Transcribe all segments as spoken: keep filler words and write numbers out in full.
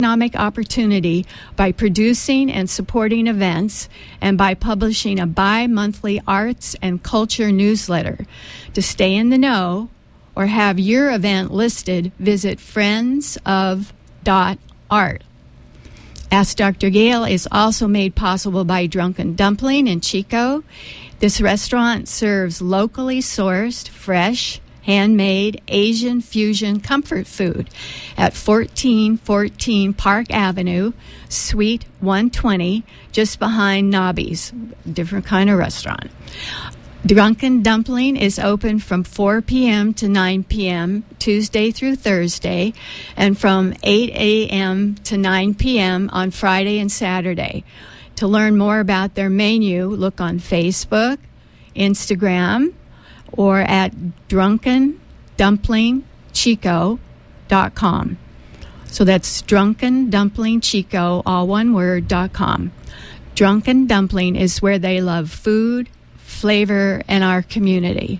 economic opportunity by producing and supporting events and by publishing a bi-monthly arts and culture newsletter. To stay in the know or have your event listed, visit friends of dot art. Ask Doctor Gail is also made possible by Drunken Dumpling in Chico. This restaurant serves locally sourced, fresh, handmade Asian fusion comfort food at fourteen fourteen Park Avenue, Suite one twenty, just behind Nobby's, different kind of restaurant. Drunken Dumpling is open from four p.m. to nine p.m. Tuesday through Thursday, and from eight a.m. to nine p.m. on Friday and Saturday. To learn more about their menu, look on Facebook, Instagram, or at drunken dumpling chico dot com. So that's Drunken Dumpling Chico, all one word, dot com. Drunken Dumpling is where they love food, flavor, and our community.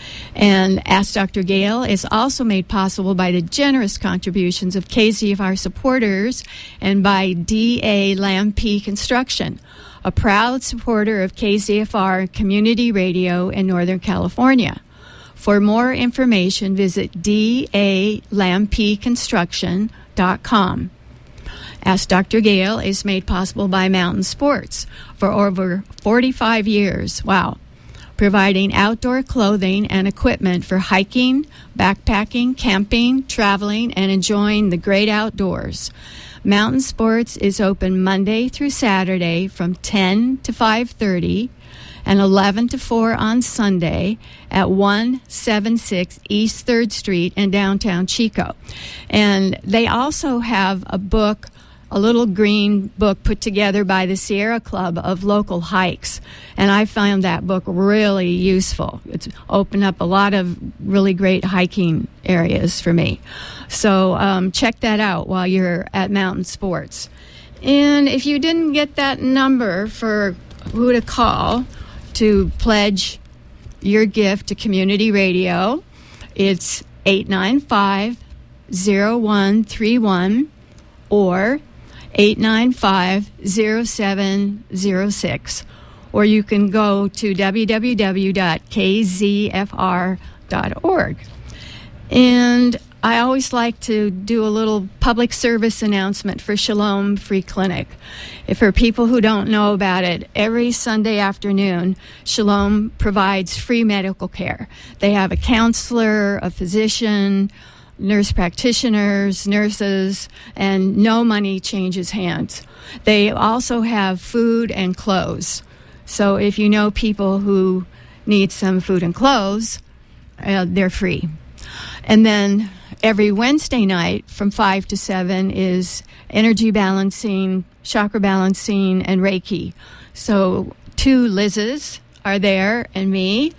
And Ask Doctor Gail is also made possible by the generous contributions of K Z F R supporters and by D A Lampe Construction, a proud supporter of K Z F R Community Radio in Northern California. For more information, visit d a lampe construction dot com. Ask Doctor Gail is made possible by Mountain Sports for over forty-five years. Wow. Providing outdoor clothing and equipment for hiking, backpacking, camping, traveling, and enjoying the great outdoors. Mountain Sports is open Monday through Saturday from ten to five thirty and eleven to four on Sunday at one seventy-six East third Street in downtown Chico. And they also have a book, a little green book put together by the Sierra Club of local hikes. And I found that book really useful. It's opened up a lot of really great hiking areas for me. So um, check that out while you're at Mountain Sports. And if you didn't get that number for who to call to pledge your gift to community radio, it's eight nine five, zero one three one or eight nine five, zero seven zero six, or you can go to w w w dot k z f r dot org. And I always like to do a little public service announcement for Shalom Free Clinic. If for people who don't know about it, every Sunday afternoon, Shalom provides free medical care. They have a counselor, a physician, nurse practitioners, nurses, and no money changes hands. They also have food and clothes. So if you know people who need some food and clothes, uh, they're free. And then every Wednesday night from five to seven is energy balancing, chakra balancing, and Reiki. So two Liz's are there and me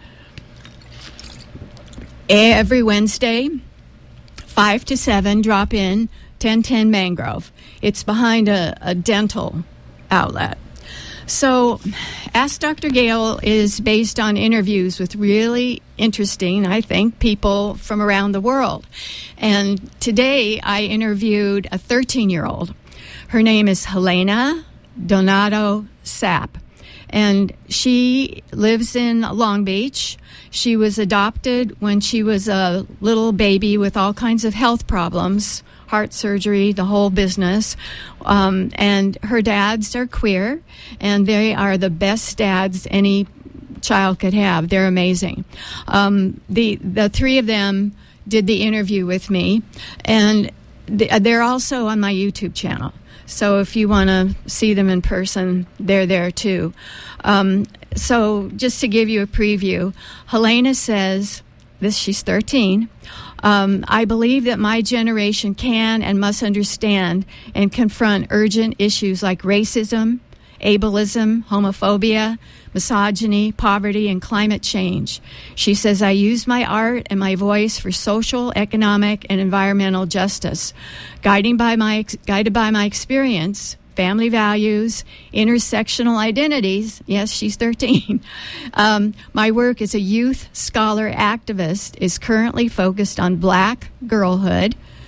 every Wednesday, five to seven, drop in, ten ten Mangrove. It's behind a, a dental outlet. So Ask Doctor Gail is based on interviews with really interesting, I think, people from around the world. And today I interviewed a thirteen-year-old. Her name is Helena Donato Sapp, and she lives in Long Beach. She was adopted when she was a little baby with all kinds of health problems, heart surgery, the whole business. Um, and her dads are queer, and they are the best dads any child could have. They're amazing. Um, the the three of them did the interview with me, and they're also on my YouTube channel. So if you want to see them in person, they're there too. Um, so just to give you a preview, Helena says, this she's thirteen, um, I believe that my generation can and must understand and confront urgent issues like racism, ableism, homophobia, misogyny, poverty, and climate change. She says, I use my art and my voice for social, economic, and environmental justice, guiding by my, guided by my experience, family values, intersectional identities. Yes, she's thirteen. Um, my work as a youth scholar activist is currently focused on black girlhood,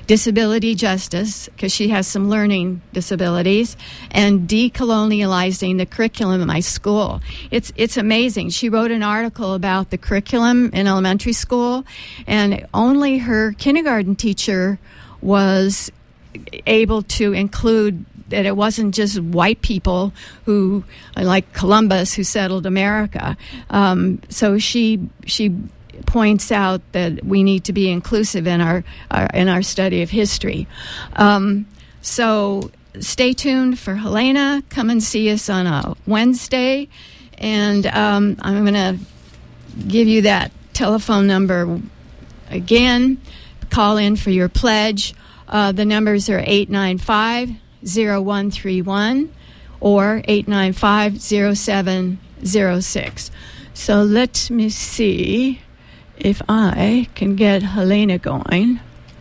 disability justice, because she has some learning disabilities, and decolonializing the curriculum at my school. It's it's amazing. She wrote an article about the curriculum in elementary school, and only her kindergarten teacher was able to include that it wasn't just white people who, like Columbus, who settled America. Um, so she she points out that we need to be inclusive in our, our in our study of history. Um, so stay tuned for Helena. Come and see us on a Wednesday, and um, I'm going to give you that telephone number again. Call in for your pledge. Uh, the numbers are eight nine five, zero one three one or eight nine five, zero seven zero six. So let me see if I can get Helena going.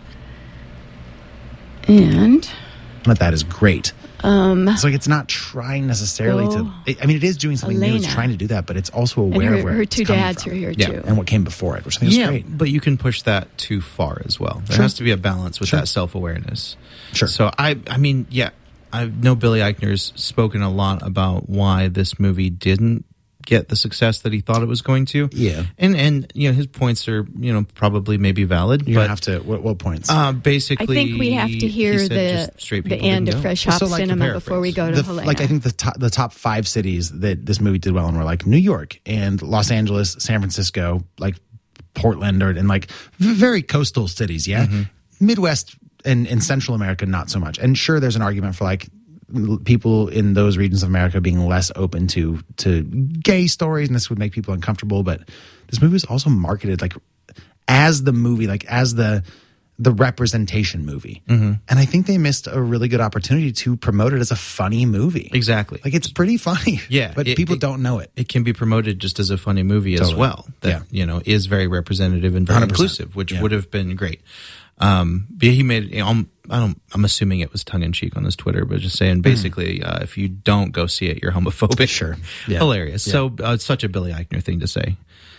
And but that is great. Um, it's like it's not trying necessarily oh, to. I mean, it is doing something Helena. new. It's trying to do that, but it's also aware and her, of where her two it's coming dads from. are here Yeah. too, and what came before it, which I think is Yeah, great. but you can push that too far as well. There Sure. has to be a balance with Sure. that self-awareness. Sure. So I, I mean, yeah, I know Billy Eichner's spoken a lot about why this movie didn't get the success that he thought it was going to. Yeah. And, and you know, his points are, you know, probably maybe valid. You but don't have to. What, what points? Uh, basically, I think we have to he hear said the just straight the people end didn't of go. Fresh Hop So, like, to Cinema paraphrase, before we go to the, Helena. like I think the top, the top five cities that this movie did well in were like New York and Los Angeles, San Francisco, like Portland, or and like very coastal cities. Yeah, Mm-hmm. Midwest and, and Central America not so much. And sure, there's an argument for like people in those regions of America being less open to to gay stories, and this would make people uncomfortable. But this movie was also marketed like as the movie, like as the the representation movie. Mm-hmm. And I think they missed a really good opportunity to promote it as a funny movie. Exactly. Like it's pretty funny. Yeah, but it- people it- don't know it. It can be promoted just as a funny movie as Totally. well. That, Yeah. you know, is very representative and very one hundred percent. inclusive, which Yeah. would have been great. Um, but he made, you know, I'm, I don't, I'm assuming it was tongue in cheek on his Twitter, but just saying basically, uh, if you don't go see it, you're homophobic. Sure. Yeah. Hilarious. Yeah. So uh, it's such a Billy Eichner thing to say.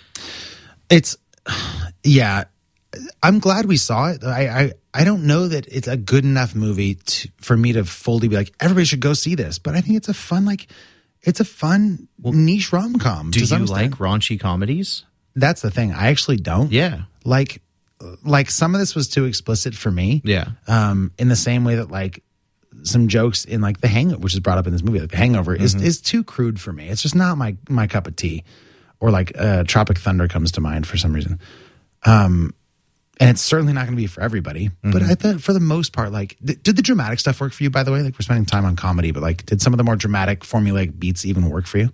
It's yeah. I'm glad we saw it. I I, I don't know that it's a good enough movie to, for me to fully be like everybody should go see this. But I think it's a fun like it's a fun niche rom com. Do you like raunchy comedies? That's the thing. I actually don't. Yeah. Like like some of this was too explicit for me. Yeah. Um, in the same way that like some jokes in like The Hangover, which is brought up in this movie, like The Hangover, is is too crude for me. It's just not my my cup of tea. Or like uh, Tropic Thunder comes to mind for some reason. Um, and it's certainly not going to be for everybody. Mm-hmm. But I thought for the most part, like, th- did the dramatic stuff work for you, by the way? Like, we're spending time on comedy, but like, did some of the more dramatic formulaic beats even work for you?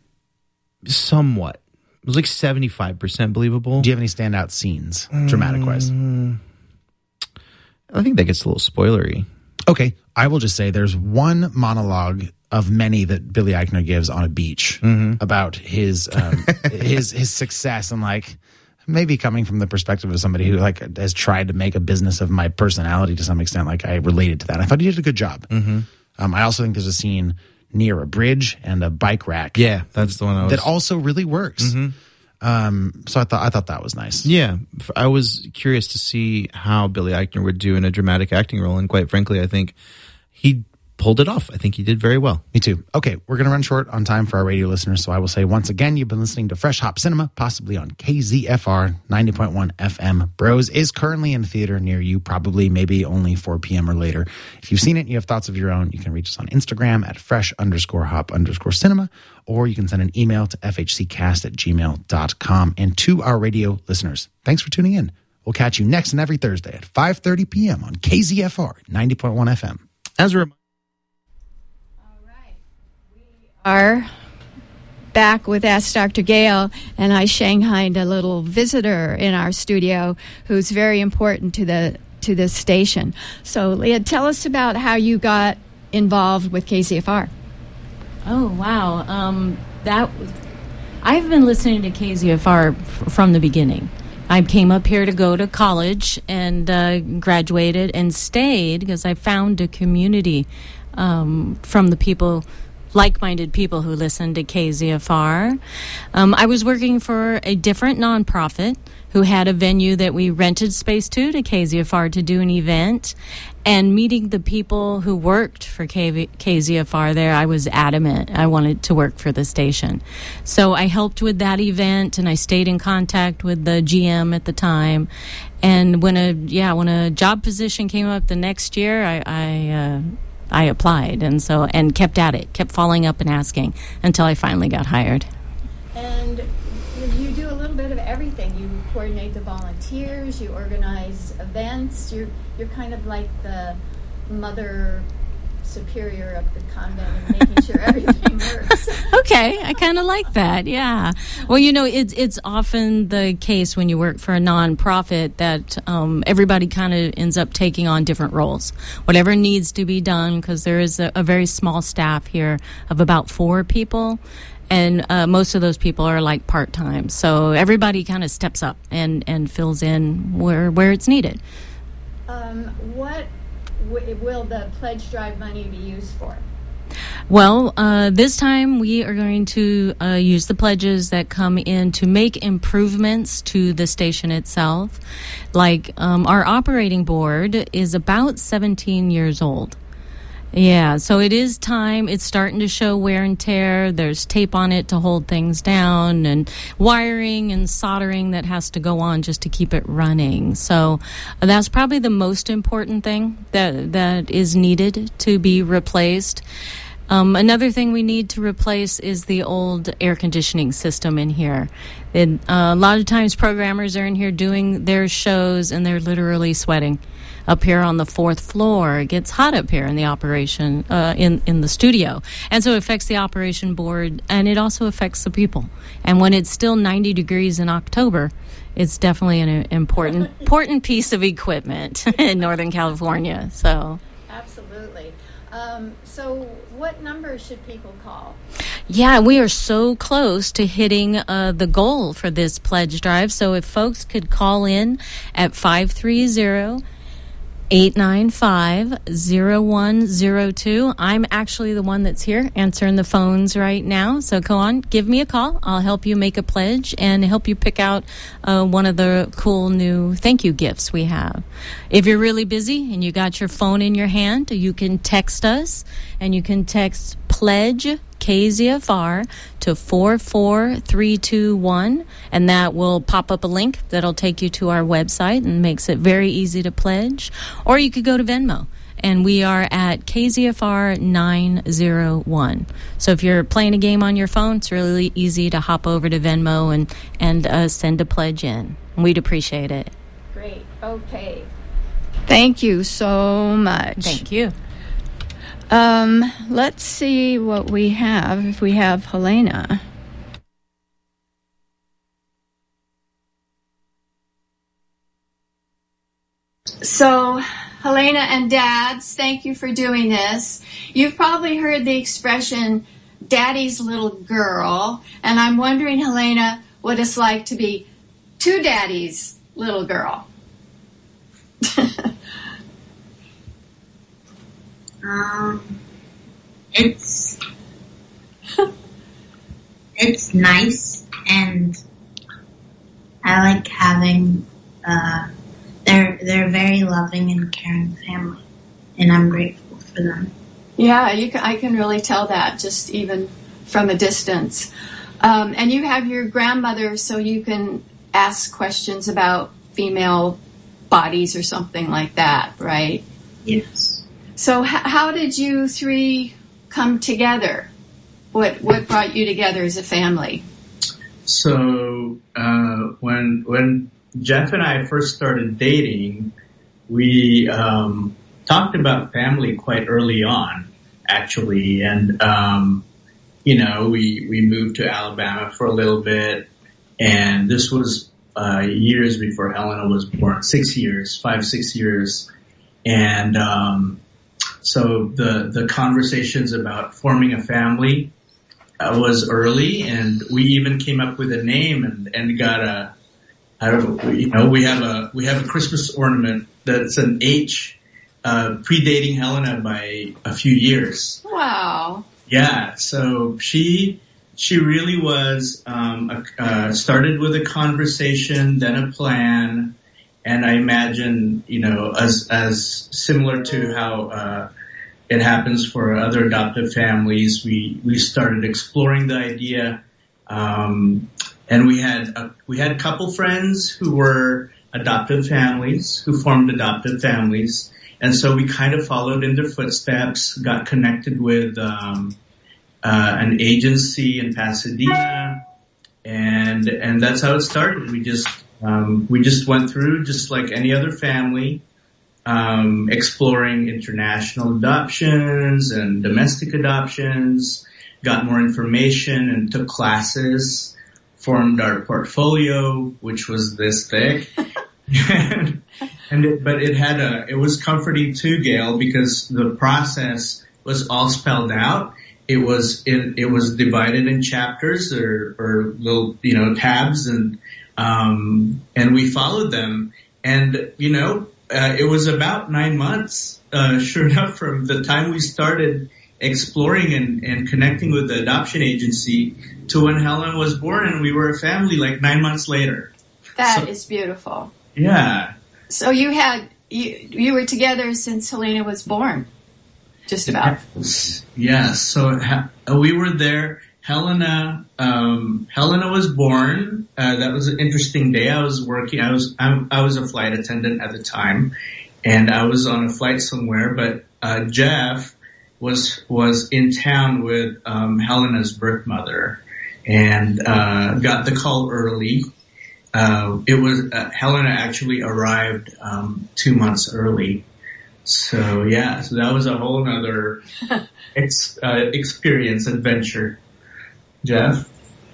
Somewhat. It was like seventy-five percent believable. Do you have any standout scenes, dramatic wise? Mm, I think that gets a little spoilery. Okay. I will just say there's one monologue of many that Billy Eichner gives on a beach mm-hmm. about his um, his his success, and like maybe coming from the perspective of somebody who like has tried to make a business of my personality to some extent. Like I related to that. I thought he did a good job. Mm-hmm. Um, I also think there's a scene near a bridge and a bike rack. Yeah, that's the one I was... that also really works. Mm-hmm. Um, so I thought I thought that was nice. Yeah, I was curious to see how Billy Eichner would do in a dramatic acting role, and quite frankly, I think he pulled it off. I think he did very well. Me too. Okay, we're going to run short on time for our radio listeners, so I will say once again, you've been listening to Fresh Hop Cinema, possibly on K Z F R ninety point one F M. Bros is currently in theater near you, probably maybe only four p.m. or later. If you've seen it and you have thoughts of your own, you can reach us on Instagram at fresh underscore hop underscore cinema, or you can send an email to fhccast at gmail dot com. And to our radio listeners, thanks for tuning in. We'll catch you next and every Thursday at five thirty p.m. on K Z F R ninety point one F M. As a reminder, are back with Ask Doctor Gail, and I shanghaied a little visitor in our studio who's very important to the to this station. So, Leah, tell us about how you got involved with K Z F R. Oh, wow. Um, that I've been listening to K Z F R f- from the beginning. I came up here to go to college and uh, graduated and stayed because I found a community um, from the people like-minded people who listen to K Z F R. Um, I was working for a different nonprofit who had a venue that we rented space to, to K Z F R to do an event. And meeting the people who worked for K V- K Z F R there, I was adamant I wanted to work for the station. So I helped with that event, and I stayed in contact with the G M at the time. And when a yeah when a job position came up the next year, I I, uh, I applied, and so and kept at it, kept following up and asking until I finally got hired. And you do a little bit of everything. You coordinate the volunteers, you organize events, you're you're kind of like the mother superior of the convent and making sure everything works. Okay, I kind of like that, yeah. Well, you know, it's it's often the case when you work for a nonprofit that um, everybody kind of ends up taking on different roles. Whatever needs to be done, because there is a, a very small staff here of about four people. And uh, most of those people are like part-time. So everybody kind of steps up and, and fills in where where it's needed. Um, what w- will the pledge drive money be used for? Well, uh, this time we are going to uh, use the pledges that come in to make improvements to the station itself. Like um, our operating board is about seventeen years old. Yeah, so it is time. It's starting to show wear and tear. There's tape on it to hold things down, and wiring and soldering that has to go on just to keep it running. So uh, that's probably the most important thing that that is needed to be replaced. Um, another thing we need to replace is the old air conditioning system in here. It, uh, a lot of times programmers are in here doing their shows, and they're literally sweating. Up here on the fourth floor, it gets hot up here in the operation, uh, in, in the studio. And so it affects the operation board, and it also affects the people. And when it's still ninety degrees in October, it's definitely an important important piece of equipment in Northern California. So, absolutely. Um, so what number should people call? Yeah, we are so close to hitting uh, the goal for this pledge drive. So if folks could call in at five three zero, eight nine five, zero one zero two. I'm actually the one that's here answering the phones right now. So go on, give me a call. I'll help you make a pledge and help you pick out uh, one of the cool new thank you gifts we have. If you're really busy and you got your phone in your hand, you can text us, and you can text pledge K Z F R to four four three two one, and that will pop up a link that'll take you to our website and makes it very easy to pledge. Or you could go to Venmo, and we are at K Z F R nine oh one. So if you're playing a game on your phone, it's really easy to hop over to Venmo and, and uh, send a pledge in. We'd appreciate it. Great. Okay. Thank you so much. Thank you. Um, let's see what we have. If we have Helena. So, Helena and Dads, thank you for doing this. You've probably heard the expression, Daddy's little girl, and I'm wondering, Helena, what it's like to be two Daddy's little girl. Um, it's it's nice, and I like having. Uh, they're they're very loving and caring family, and I'm grateful for them. Yeah, you can, I can really tell that just even from a distance. Um, and you have your grandmother, so you can ask questions about female bodies or something like that, right? Yes. So h- how did you three come together? What what brought you together as a family? So uh, when when Jeff and I first started dating, we um, talked about family quite early on, actually, and um, you know we we moved to Alabama for a little bit, and this was uh, years before Helena was born, six years, five six years, and. Um, So the, the conversations about forming a family uh, was early, and we even came up with a name and, and got a, I don't know, you know, we have a, we have a Christmas ornament that's an H, uh, predating Helena by a few years. Wow. Yeah, so she she really was um, a, uh, started with a conversation, then a plan, and I imagine, you know, as as similar to how uh, it happens for other adoptive families, we we started exploring the idea, um, and we had a, we had a couple friends who were adoptive families who formed adoptive families. And so we kind of followed in their footsteps, got connected with um, uh, an agency in Pasadena, and and that's how it started. We just um, we just went through just like any other family, um, exploring international adoptions and domestic adoptions, got more information and took classes, formed our portfolio, which was this thick. and, and it, but it had a, it was comforting too, Gail, because the process was all spelled out. It was, it, it was divided in chapters or, or little, you know, tabs, and, um, and we followed them. And, you know, uh, it was about nine months, uh, sure enough, from the time we started exploring and, and connecting with the adoption agency to when Helen was born, and we were a family like nine months later. That So- is beautiful. Yeah. So you had you you were together since Helena was born, just about. Yes. So ha- we were there. Helena, um, Helena was born. Uh, that was an interesting day. I was working. I was I, I was a flight attendant at the time, and I was on a flight somewhere. But uh, Jeff was was in town with um, Helena's birth mother, and uh, got the call early. Uh, it was, uh, Helena actually arrived, um, two months early. So yeah, so that was a whole nother ex, uh, experience, adventure. Jeff?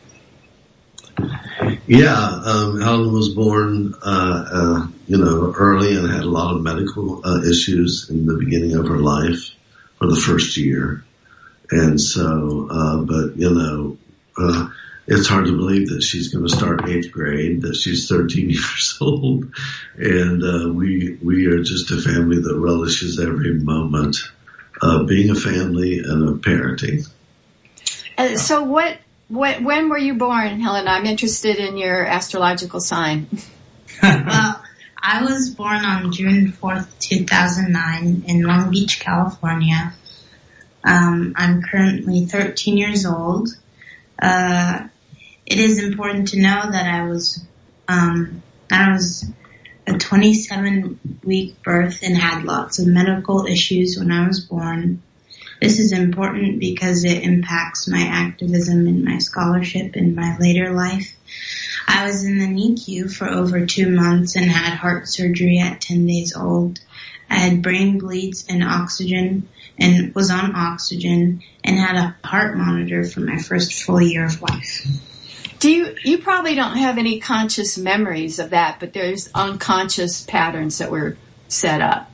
Yeah, um, Helen was born, uh, uh, you know, early and had a lot of medical uh, issues in the beginning of her life for the first year. And so, uh, but you know, uh, it's hard to believe that she's going to start eighth grade, that she's thirteen years old. And, uh, we, we are just a family that relishes every moment of being a family and of parenting. Uh, so what, what, when were you born, Helena? I'm interested in your astrological sign. Well, I was born on June fourth, two thousand nine in Long Beach, California. Um, I'm currently thirteen years old. Uh, it is important to know that I was, um, I was a twenty-seven week birth and had lots of medical issues when I was born. This is important because it impacts my activism and my scholarship in my later life. I was in the N I C U for over two months and had heart surgery at ten days old. I had brain bleeds and oxygen and was on oxygen and had a heart monitor for my first full year of life. Do you, you probably don't have any conscious memories of that, but there's unconscious patterns that were set up.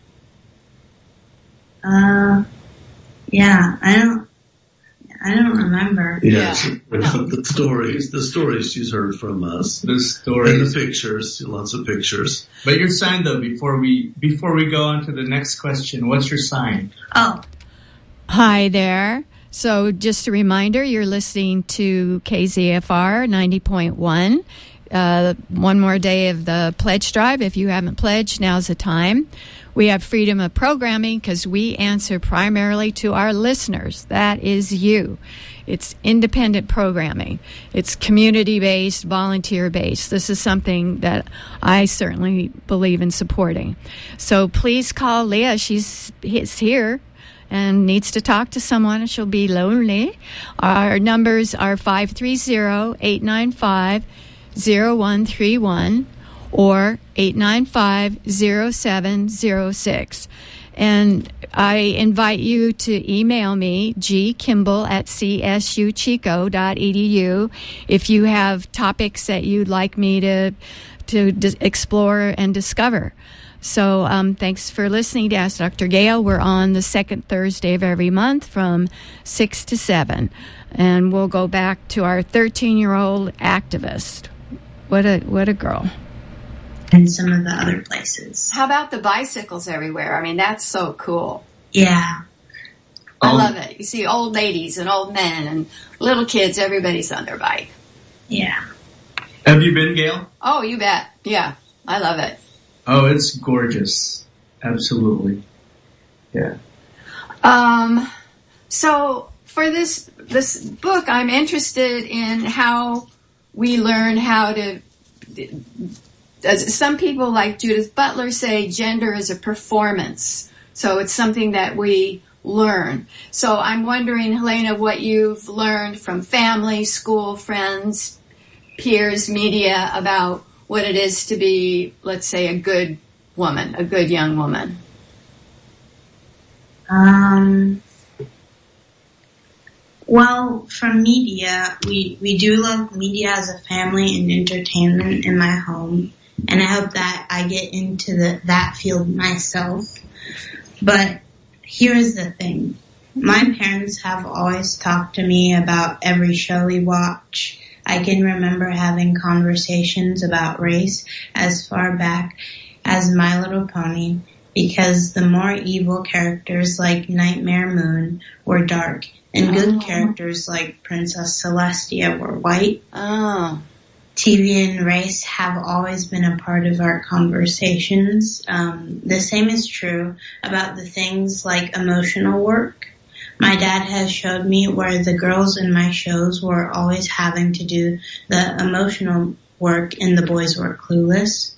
Uh, yeah, I don't, I don't remember. Yes, Yeah. the stories, the stories she's heard from us. The And stories. the pictures, lots of pictures. But your sign though, before we, before we go on to the next question, what's your sign? Oh, Hi there. So just a reminder, you're listening to K Z F R ninety point one. Uh, one more day of the pledge drive. If you haven't pledged, now's the time. We have freedom of programming because we answer primarily to our listeners. That is you. It's independent programming. It's community-based, volunteer-based. This is something that I certainly believe in supporting. So please call Leah. She's is here and needs to talk to someone. She'll be lonely. Our numbers are five three zero, eight nine five, zero one three one or eight nine five, zero seven zero six. And I invite you to email me, gkimball at c s u chico dot e d u, if you have topics that you'd like me to to dis- explore and discover. So um, thanks for listening to Ask Doctor Gail. We're on the second Thursday of every month from six to seven. And we'll go back to our thirteen-year-old activist. What a what a girl. and some of the other places. How about the bicycles everywhere? I mean, that's so cool. Yeah. I Um, love it. You see old ladies and old men and little kids, everybody's on their bike. Yeah. Have you been, Gail? Oh, you bet. Yeah, I love it. Oh, it's gorgeous. Absolutely. Yeah. Um, so for this this book, I'm interested in how we learn how to. As some people like Judith Butler say, gender is a performance. So it's something that we learn. So I'm wondering, Helena, what you've learned from family, school, friends, peers, media about what it is to be, let's say, a good woman, a good young woman. Um, well, from media, we, we do love media as a family and entertainment in my home. And I hope that I get into the, that field myself. But here's the thing. My parents have always talked to me about every show we watch. I can remember having conversations about race as far back as My Little Pony, because the more evil characters like Nightmare Moon were dark, and good Oh. characters like Princess Celestia were white. Oh. T V and race have always been a part of our conversations. Um, the same is true about the things like emotional work. My dad has showed me where the girls in my shows were always having to do the emotional work and the boys were clueless.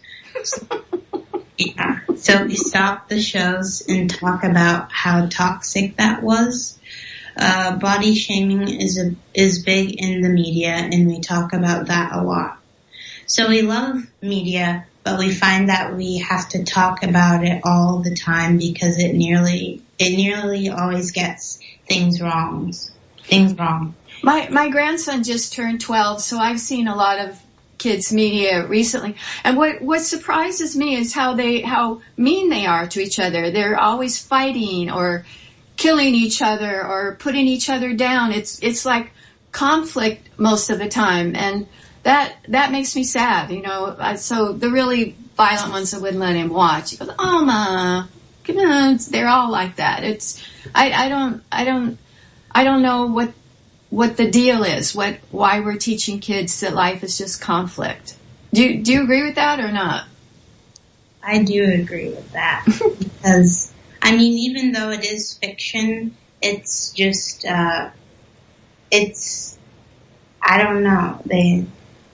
Yeah. So we stopped the shows and talk about how toxic that was. Uh, body shaming is a, is big in the media, and we talk about that a lot. So we love media, but we find that we have to talk about it all the time because it nearly it nearly always gets things wrong. Things wrong. My my grandson just turned twelve, so I've seen a lot of kids media recently. And what what surprises me is how they how mean they are to each other. They're always fighting or killing each other or putting each other down. It's it's like conflict most of the time, and that that makes me sad. You know, I, so the really violent ones I wouldn't let him watch. He goes, "Oh, ma, come on." They're all like that. It's I, I don't I don't I don't know what what the deal is. What why we're teaching kids that life is just conflict. Do you, do you agree with that or not? I do agree with that because. I mean, even though it is fiction, it's just, uh, it's, I don't know, they,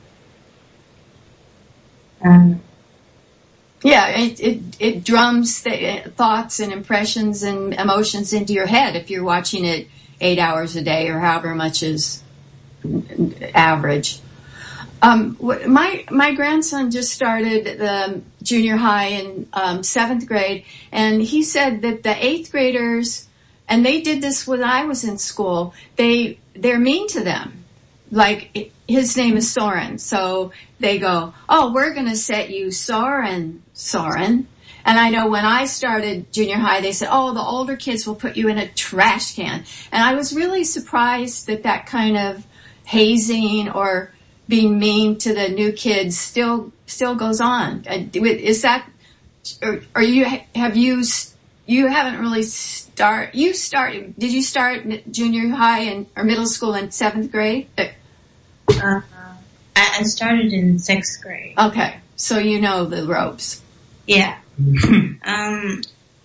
um, yeah, it, it, it drums th- thoughts and impressions and emotions into your head if you're watching it eight hours a day or however much is average. Um, my my grandson just started the junior high in um, seventh grade, and he said that the eighth graders, and they did this when I was in school, they they're mean to them. Like his name is Soren, so they go, "Oh, we're going to set you Soren, Soren." And I know when I started junior high, they said, "Oh, the older kids will put you in a trash can," and I was really surprised that that kind of hazing or being mean to the new kids still still goes on. Is that, or, or you have you you haven't really start you start did you start junior high and or middle school in seventh grade? uh, I started in sixth grade. Okay, so you know the ropes. Yeah. um.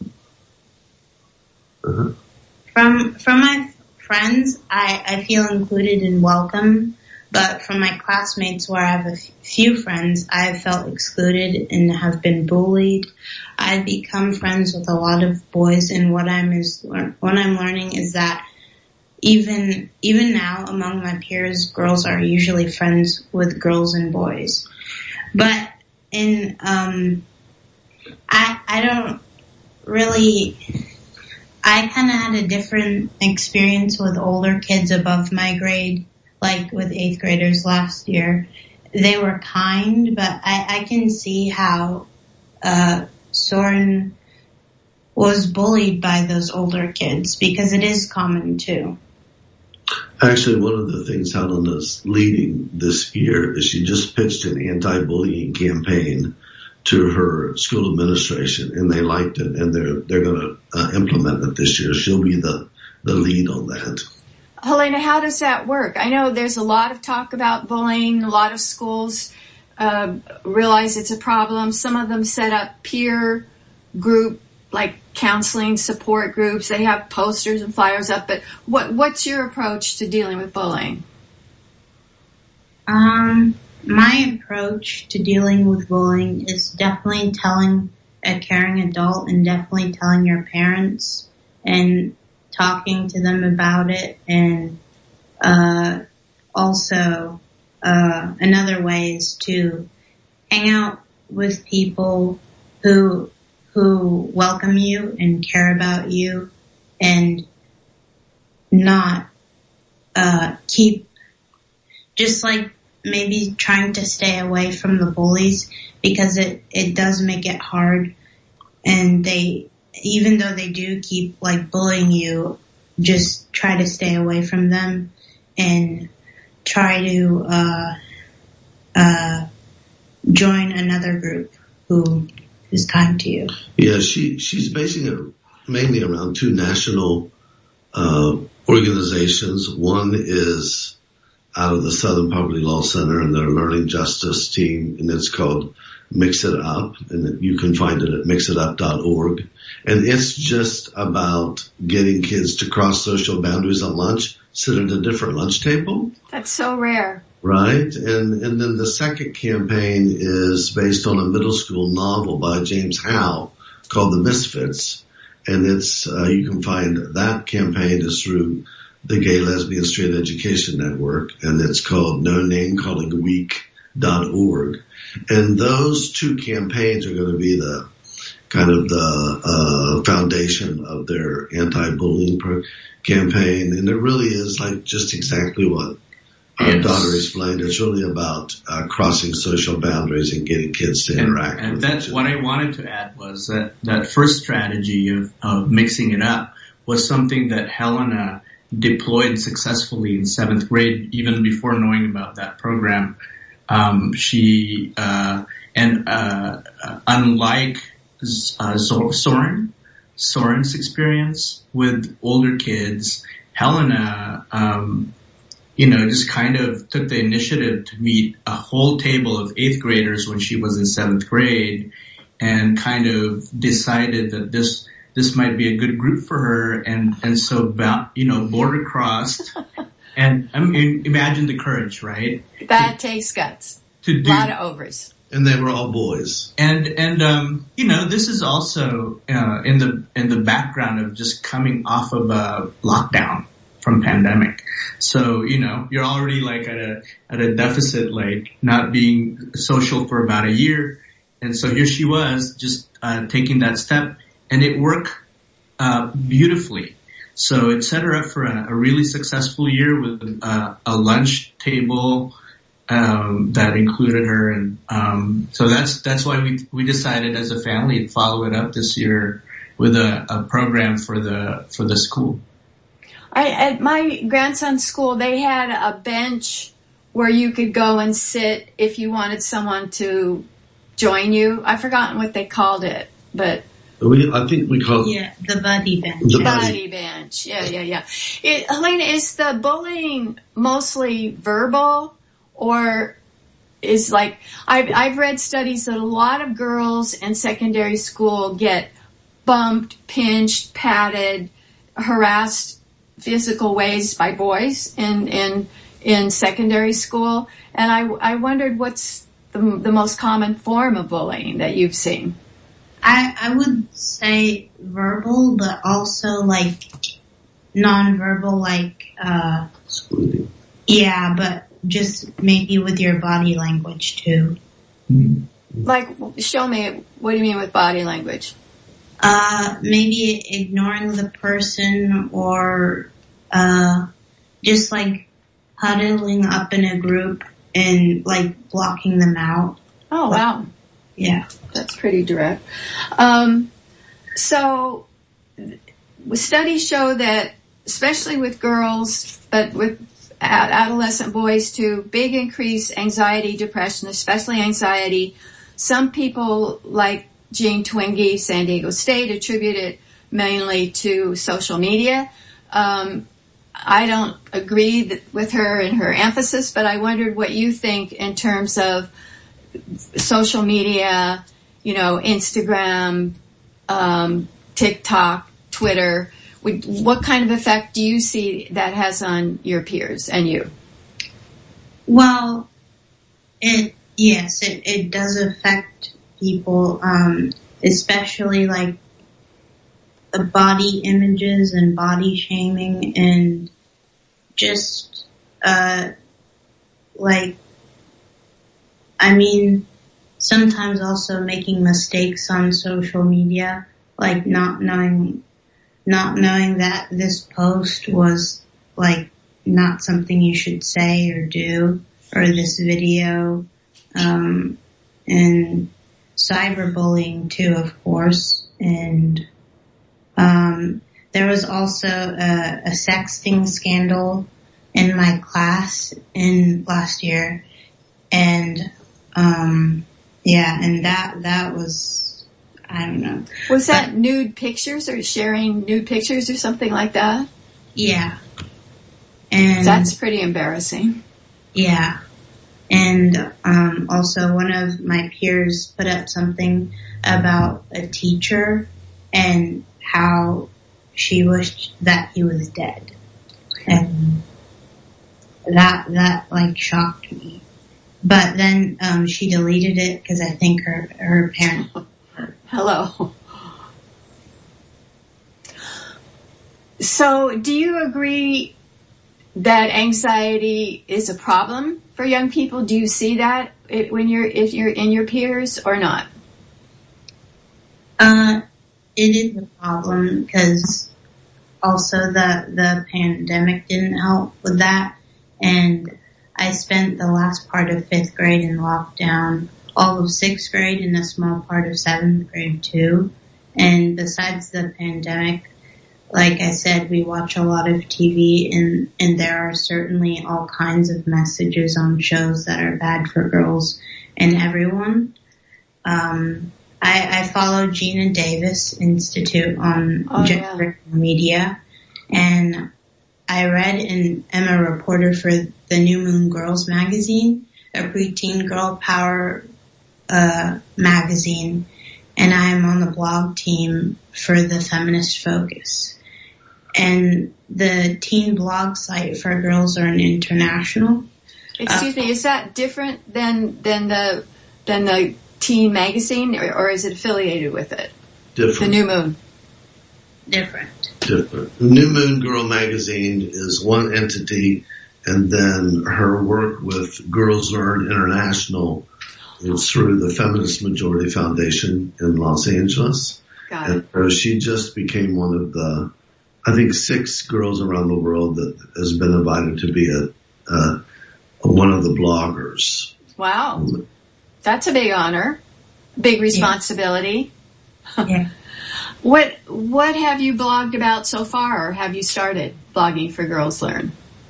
Uh-huh. From from my friends, I I feel included and welcome. But from my classmates, where I have a f- few friends, I have felt excluded and have been bullied. I've become friends with a lot of boys, and what I'm is what I'm learning is that even even now among my peers, girls are usually friends with girls and boys. But in um, I I don't really. I kind of had a different experience with older kids above my grade. Like with eighth graders last year, they were kind, but I, I can see how uh, Soren was bullied by those older kids because it is common too. Actually, one of the things Helena's leading this year is she just pitched an anti-bullying campaign to her school administration, and they liked it, and they're they're going to uh, implement it this year. She'll be the the lead on that. Helena, how does that work? I know there's a lot of talk about bullying. A lot of schools uh, realize it's a problem. Some of them set up peer group, like counseling support groups. They have posters and flyers up. But what what's your approach to dealing with bullying? Um, my approach to dealing with bullying is definitely telling a caring adult and definitely telling your parents and talking to them about it. And uh, also uh, another way is to hang out with people who who welcome you and care about you, and not uh, keep just like maybe trying to stay away from the bullies, because it, it does make it hard. And they, even though they do keep like bullying you, just try to stay away from them and try to, uh, uh, join another group who is kind to you. Yeah, she, she's basing it mainly around two national, uh, organizations. One is out of the Southern Poverty Law Center and their Learning Justice team, and it's called Mix It Up, and you can find it at mix it up dot org. And it's just about getting kids to cross social boundaries at lunch, sit at a different lunch table. That's so rare. Right. And, and then the second campaign is based on a middle school novel by James Howe called The Misfits. And it's, uh, you can find that campaign is through the Gay Lesbian Straight Education Network, and it's called no name calling week dot org. And those two campaigns are going to be the kind of the uh, foundation of their anti-bullying pro- campaign. And it really is like just exactly what our yes. daughter explained. It's really about uh, crossing social boundaries and getting kids to and, interact and with that's each what other. I wanted to add was that that first strategy of, of mixing it up was something that Helena deployed successfully in seventh grade, even before knowing about that program. Um, she, uh, and, uh, unlike, uh, Soren, Soren's experience with older kids, Helena, um, you know, just kind of took the initiative to meet a whole table of eighth graders when she was in seventh grade, and kind of decided that this this might be a good group for her, and, and so, you know, border crossed, and I mean, imagine the courage, right? That takes guts. To do, a lot of overs. And they were all boys. And, and, um, you know, this is also, uh, in the, in the background of just coming off of a lockdown from pandemic. So, you know, you're already like at a, at a deficit, like not being social for about a year. And so here she was just, uh, taking that step. And it worked uh, beautifully. So it set her up for a, a really successful year with uh, a lunch table um, that included her. And um, so that's that's why we we decided as a family to follow it up this year with a, a program for the for the school. I, at my grandson's school, they had a bench where you could go and sit if you wanted someone to join you. I've forgotten what they called it, but... We, I think we call it... Yeah, the buddy bench. The buddy. buddy. bench. Yeah, yeah, yeah. It, Helena, is the bullying mostly verbal, or is like... I've, I've read studies that a lot of girls in secondary school get bumped, pinched, patted, harassed physical ways by boys in in in secondary school, and I I wondered what's the, the most common form of bullying that you've seen. I I would say verbal, but also like nonverbal, like uh, yeah, but just maybe with your body language too. Like, show me, what do you mean with body language? Uh, maybe ignoring the person, or, uh, just like huddling up in a group and like blocking them out. Oh, wow. Yeah. That's pretty direct. Um, so studies show that, especially with girls, but with adolescent boys too, big increase anxiety, depression, especially anxiety. Some people like Jean Twenge, San Diego State, attribute it mainly to social media. um, I don't agree th- with her in her emphasis, but I wondered what you think in terms of social media, you know, Instagram, um, TikTok, Twitter. What kind of effect do you see that has on your peers and you? Well, it yes, it, it does affect people, um, especially like the body images and body shaming and just uh, like I mean, sometimes also making mistakes on social media, like not knowing. Not knowing that this post was like not something you should say or do, or this video, um, and cyberbullying too, of course. And um, there was also a, a sexting scandal in my class in last year, and um, yeah, and that that was. I don't know. Was that but, nude pictures or sharing nude pictures or something like that? Yeah. And that's pretty embarrassing. Yeah. And um, also one of my peers put up something about a teacher and how she wished that he was dead. And that, that like shocked me. But then um, she deleted it because I think her, her parent... Hello. So, do you agree that anxiety is a problem for young people? Do you see that when you're if you're in your peers or not? Uh, it is a problem because also the the pandemic didn't help with that, and I spent the last part of fifth grade in lockdown. All of sixth grade and a small part of seventh grade too. And besides the pandemic, like I said, we watch a lot of T V and, and there are certainly all kinds of messages on shows that are bad for girls and everyone. Um, I, I follow Gina Davis Institute on oh, gender yeah. media, and I read and am a reporter for the New Moon Girls magazine, a preteen girl power Uh, magazine, and I am on the blog team for the Feminist Focus. And the teen blog site for Girls Are International. Excuse uh, me, is that different than than the than the teen magazine, or, or is it affiliated with it? Different. The New Moon. Different. Different. New Moon Girl magazine is one entity, and then her work with Girls Learn International is through the Feminist Majority Foundation in Los Angeles. Got it. And so she just became one of the, I think, six girls around the world that has been invited to be a, uh, one of the bloggers. Wow. That's a big honor. Big responsibility. Yeah. yeah. What what have you blogged about so far, or have you started blogging for Girls Learn?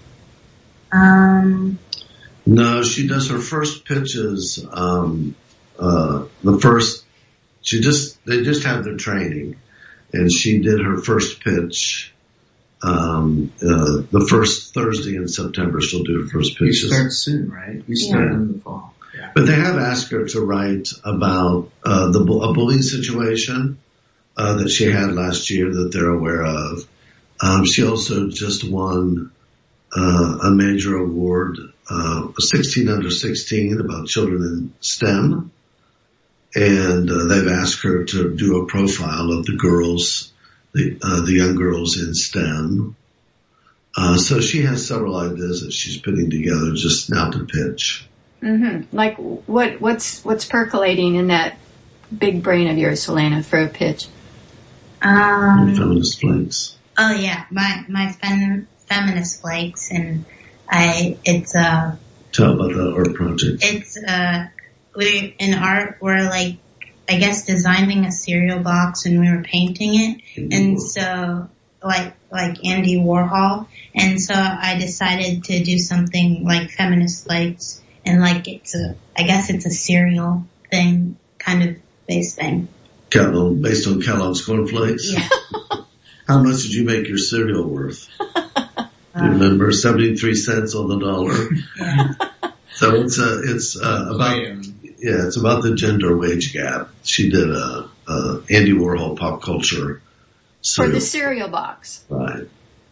Um, no, she does her first pitches. Um, uh, the first, she just they just had their training, and she did her first pitch. Um, uh, the first Thursday in September, she'll do her first pitches. You start soon, right? You start yeah. in the fall. Yeah. But they have asked her to write about uh, the a bullying situation uh, that she had last year that they're aware of. Um, she also just won uh, a major award, uh, sixteen under sixteen, about children in STEM. And uh, they've asked her to do a profile of the girls, the, uh, the young girls in STEM. Uh, so she has several ideas that she's putting together just now to pitch. Mm-hmm. Like what? What's what's percolating in that big brain of yours, Helena, for a pitch? Um, feminist flakes. Oh yeah, my my fem, feminist flakes, and I it's uh. Tell about the art project. It's uh, we in art we're like I guess designing a cereal box and we were painting it, Andy and Warhol. so like like Andy Warhol, and so I decided to do something like feminist flakes. And like it's a, I guess it's a cereal thing, kind of based thing. Kellogg, based on Kellogg's cornflakes. Yeah. How much did you make your cereal worth? Do you remember seventy-three cents on the dollar? Yeah. So it's uh, it's uh, about yeah, it's about the gender wage gap. She did a, a Andy Warhol pop culture For the cereal box. Right.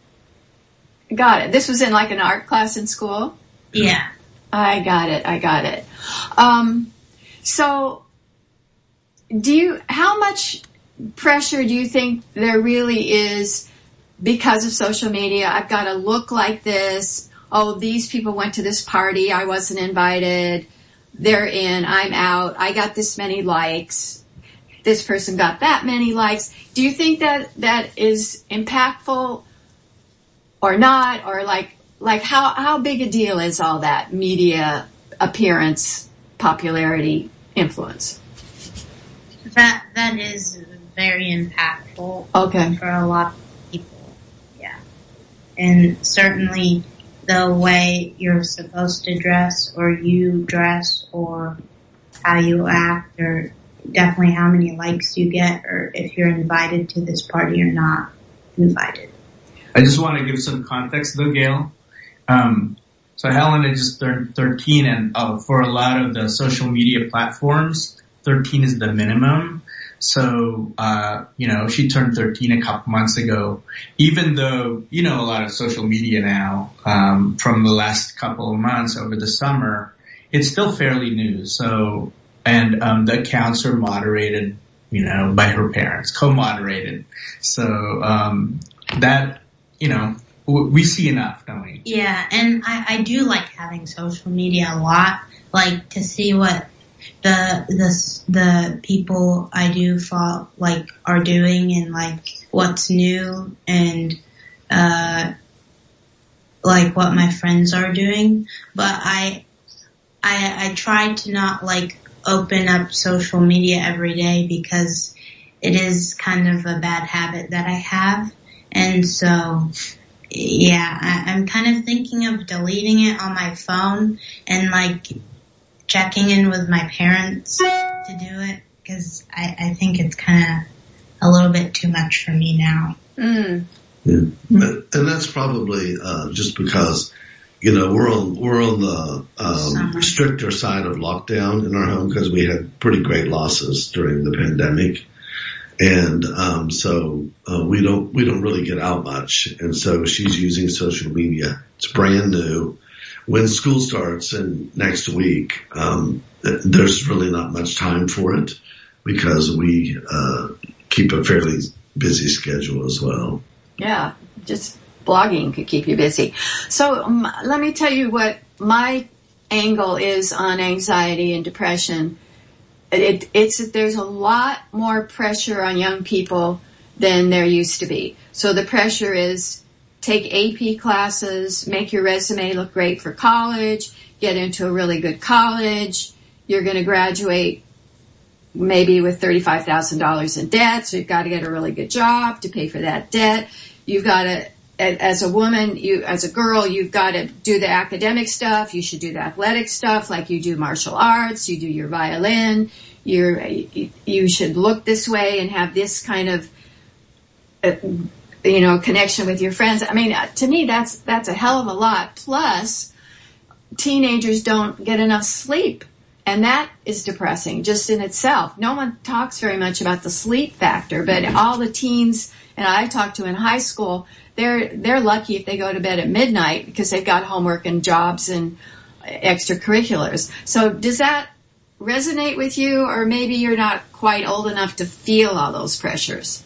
Got it. This was in like an art class in school? Yeah. I got it. I got it. Um, so do you, how much pressure do you think there really is because of social media? I've got to look like this. Oh, these people went to this party. I wasn't invited. They're in. I'm out. I got this many likes. This person got that many likes. Do you think that that is impactful or not? Or like, like how, how big a deal is all that media appearance, popularity, influence? That, that is very impactful. Okay. For a lot of people. Yeah. And certainly the way you're supposed to dress or you dress or how you act or definitely how many likes you get or if you're invited to this party or not invited. I just want to give some context though, Gail. Um, so Helen had just turned thirteen and uh, for a lot of the social media platforms, thirteen is the minimum. So, uh, you know, she turned thirteen a couple months ago, even though, you know, a lot of social media now, um, from the last couple of months over the summer, it's still fairly new. So, and, um, the accounts are moderated, you know, by her parents, co-moderated. So, um, that, you know, w- we see enough, don't we? Yeah. And I, I do like having social media a lot, like to see what the the the people I do follow, like are doing and like what's new and uh like what my friends are doing. But I I I try to not like open up social media every day because it is kind of a bad habit that I have. And so yeah, I, I'm kind of thinking of deleting it on my phone and like checking in with my parents to do it because I, I think it's kind of a little bit too much for me now. Mm. Yeah. And that's probably uh, just because, you know, we're on we're on the um, stricter side of lockdown in our home because we had pretty great losses during the pandemic, and um, so uh, we don't we don't really get out much, and so she's using social media. It's brand new. When school starts in next week, um, there's really not much time for it because we uh, keep a fairly busy schedule as well. Yeah, just blogging could keep you busy. So um, let me tell you what my angle is on anxiety and depression. It, it's there's a lot more pressure on young people than there used to be. So the pressure is take A P classes, make your resume look great for college, get into a really good college. You're going to graduate maybe with thirty-five thousand dollars in debt, so you've got to get a really good job to pay for that debt. You've got to, as a woman, you as a girl, you've got to do the academic stuff. You should do the athletic stuff like you do martial arts, you do your violin. You're, you should look this way and have this kind of uh, you know, connection with your friends. I mean, to me, that's, that's a hell of a lot. Plus, teenagers don't get enough sleep. And that is depressing just in itself. No one talks very much about the sleep factor, but all the teens and I talk to in high school, they're, they're lucky if they go to bed at midnight because they've got homework and jobs and extracurriculars. So does that resonate with you, or maybe you're not quite old enough to feel all those pressures?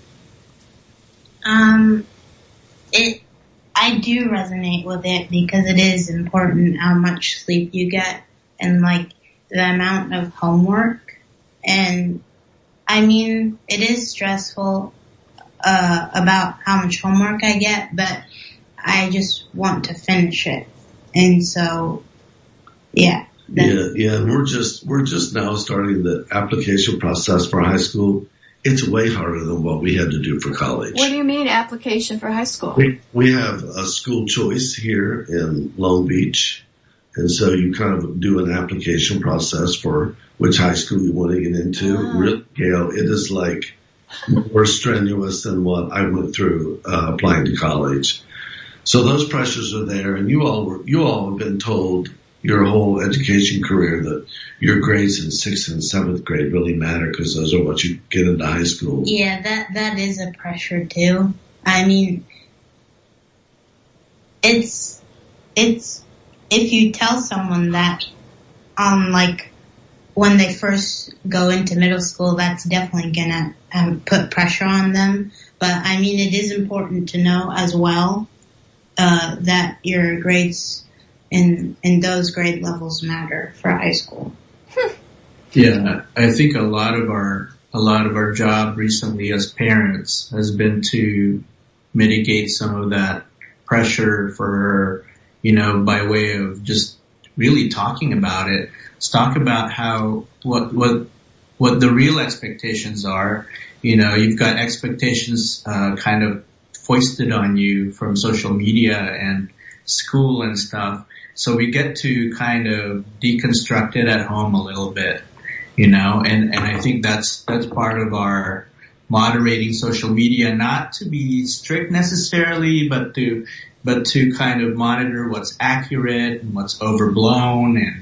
Um, it, I do resonate with it because it is important how much sleep you get and like the amount of homework. And I mean, it is stressful, uh, about how much homework I get, but I just want to finish it. And so, yeah. Yeah, yeah, and we're just, we're just now starting the application process for high school. It's way harder than what we had to do for college. What do you mean application for high school? We, we have a school choice here in Long Beach. And so you kind of do an application process for which high school you want to get into. Ah. Real, Gail, it is like more strenuous than what I went through uh, applying to college. So those pressures are there, and you all were, you all have been told your whole education career that your grades in sixth and seventh grade really matter because those are what you get into high school. Yeah, that that is a pressure too. I mean, it's it's if you tell someone that, um, like when they first go into middle school, that's definitely gonna um, put pressure on them. But I mean, it is important to know as well uh, that your grades in in those grade levels matter for high school. Yeah, I think a lot of our a lot of our job recently as parents has been to mitigate some of that pressure for her, you know, by way of just really talking about it. Let's talk about how what what what the real expectations are. You know, you've got expectations uh, kind of foisted on you from social media and school and stuff. So we get to kind of deconstruct it at home a little bit, you know, and, and I think that's, that's part of our moderating social media, not to be strict necessarily, but to, but to kind of monitor what's accurate and what's overblown. And,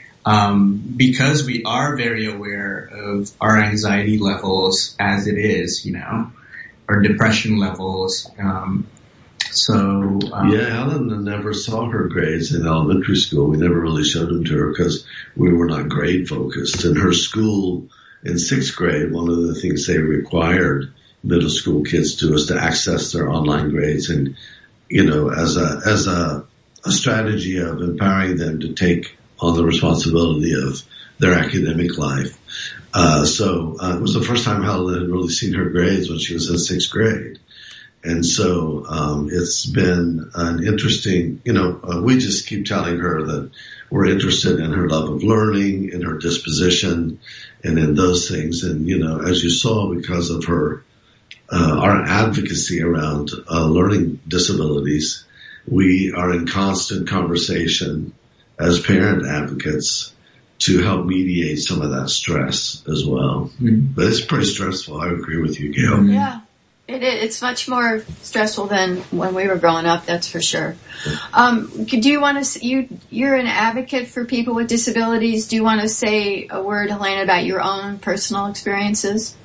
um, because we are very aware of our anxiety levels as it is, you know, our depression levels, um, So um, yeah, Helen never saw her grades in elementary school. We never really showed them to her because we were not grade focused. In her school, in sixth grade, one of the things they required middle school kids to was to access their online grades, and you know, as a as a, a strategy of empowering them to take on the responsibility of their academic life. Uh, so uh, it was the first time Helen had really seen her grades when she was in sixth grade. And so um, it's been an interesting, you know, uh, we just keep telling her that we're interested in her love of learning, in her disposition, and in those things. And, you know, as you saw, because of her, uh, our advocacy around uh, learning disabilities, we are in constant conversation as parent advocates to help mediate some of that stress as well. Mm-hmm. But it's pretty stressful. I agree with you, Gail. Mm-hmm. Yeah. It is. It's much more stressful than when we were growing up. That's for sure. Um, do you want to? You you're an advocate for people with disabilities. Do you want to say a word, Helena, about your own personal experiences?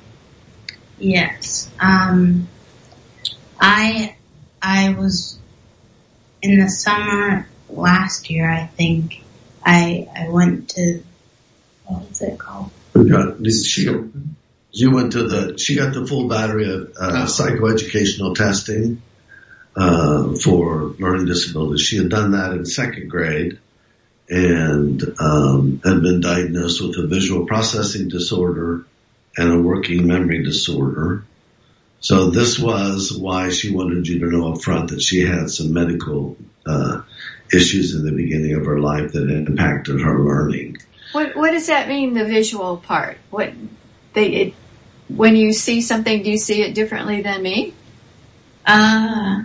Yes. Um, I I was in the summer last year. I think I I went to what was it called? We got she. She went to the, she got the full battery of uh, psychoeducational testing uh, for learning disabilities. She had done that in second grade and um, had been diagnosed with a visual processing disorder and a working memory disorder. So this was why she wanted you to know up front that she had some medical uh, issues in the beginning of her life that impacted her learning. What What does that mean, the visual part? What they it, when you see something, do you see it differently than me? Uh,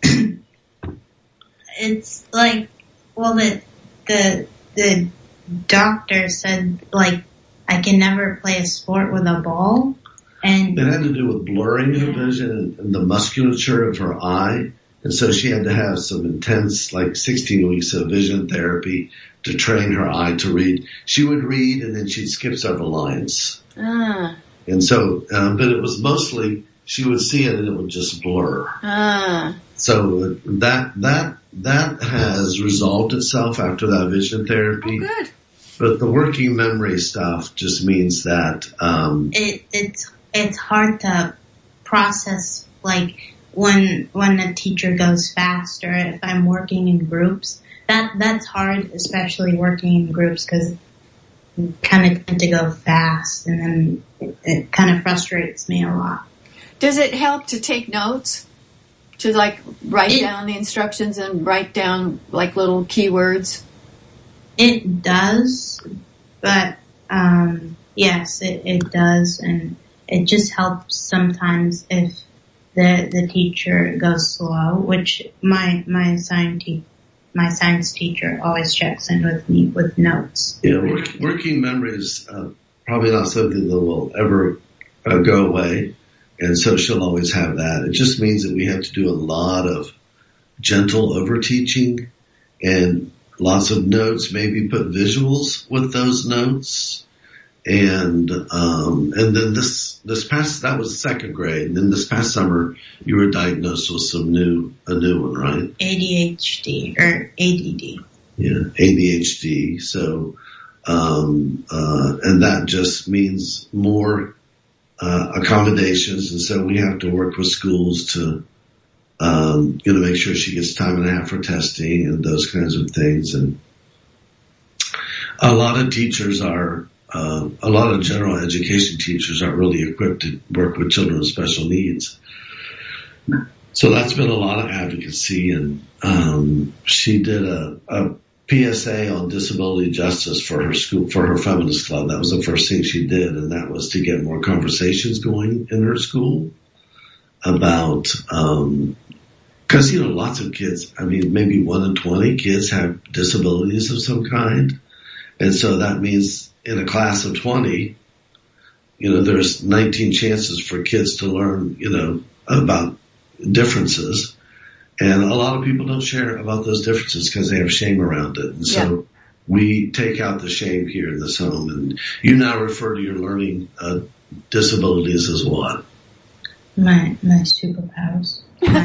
it's like, well, the, the, the doctor said, like, I can never play a sport with a ball. And it had to do with blurring her vision and the musculature of her eye. And so she had to have some intense, like sixteen weeks of vision therapy to train her eye to read. She would read and then she'd skip several lines. Ah. And so, um, but it was mostly, she would see it and it would just blur. Ah. So that, that, that has resolved itself after that vision therapy. Oh, good. But the working memory stuff just means that, um, it, it's, it's hard to process, like, when, when a teacher goes fast or if I'm working in groups. That, that's hard, especially working in groups because you kind of tend to go fast and then it, it kind of frustrates me a lot. Does it help to take notes? To like write it, down the instructions and write down like little keywords? It does, but um, yes, it, it does, and it just helps sometimes if the the teacher goes slow, which my my science te- my science teacher always checks in with me with notes. Yeah, work, working memory is uh, probably not something that will ever uh, go away. And so she'll always have that. It just means that we have to do a lot of gentle overteaching and lots of notes, maybe put visuals with those notes. And, um, and then this, this past, that was second grade. And then this past summer, you were diagnosed with some new, a new one, right? A D H D or A D D. Yeah, A D H D. So, um, uh, and that just means more, uh, accommodations. And so we have to work with schools to, um, you know, make sure she gets time and a half for testing and those kinds of things. And a lot of teachers are, Uh, a lot of general education teachers aren't really equipped to work with children with special needs. So that's been a lot of advocacy, and um, she did a, a P S A on disability justice for her school, for her feminist club. That was the first thing she did, and that was to get more conversations going in her school about, um, because, you know, lots of kids, I mean, maybe one in twenty kids have disabilities of some kind. And so that means in a class of twenty, you know, there's nineteen chances for kids to learn, you know, about differences. And a lot of people don't share about those differences because they have shame around it. And so yeah. we take out the shame here in this home. And you now refer to your learning uh, disabilities as what? My, my superpowers.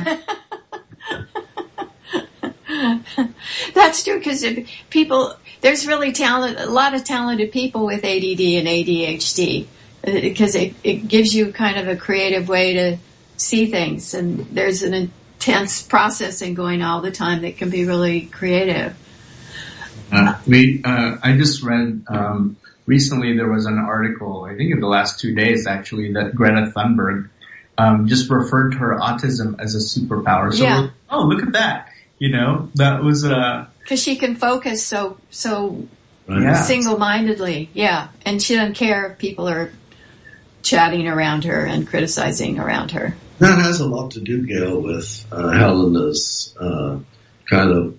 That's true, because people, there's really talent, a lot of talented people with A D D and A D H D, because it, it gives you kind of a creative way to see things, and there's an intense processing going all the time that can be really creative. Uh, we, uh, I just read um, recently there was an article, I think in the last two days actually, that Greta Thunberg um, just referred to her autism as a superpower. So, yeah. oh, look at that. You know, that was uh because she can focus so so yeah. single-mindedly, yeah, and she doesn't care if people are chatting around her and criticizing around her. That has a lot to do, Gail, with uh, Helena's uh, kind of